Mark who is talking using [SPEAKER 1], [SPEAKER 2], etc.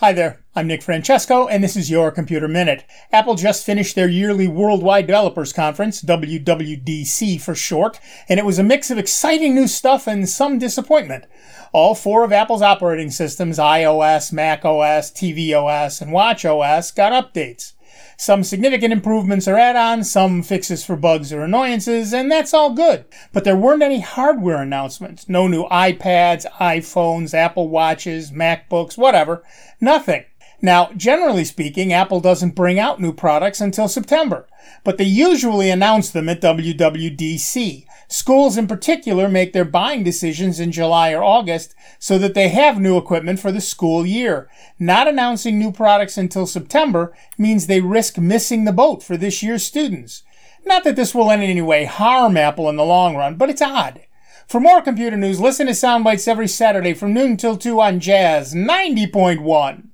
[SPEAKER 1] Hi there, I'm Nick Francesco, and this is your Computer Minute. Apple just finished their yearly Worldwide Developers Conference, WWDC for short, and it was a mix of exciting new stuff and some disappointment. All four of Apple's operating systems, iOS, macOS, tvOS, and watchOS, got updates. Some significant improvements or add-ons, some fixes for bugs or annoyances, and that's all good. But there weren't any hardware announcements. No new iPads, iPhones, Apple Watches, MacBooks, whatever. Nothing. Now, generally speaking, Apple doesn't bring out new products until September, but they usually announce them at WWDC. Schools in particular make their buying decisions in July or August so that they have new equipment for the school year. Not announcing new products until September means they risk missing the boat for this year's students. Not that this will in any way harm Apple in the long run, but it's odd. For more computer news, listen to Soundbites every Saturday from noon till 2 on Jazz 90.1.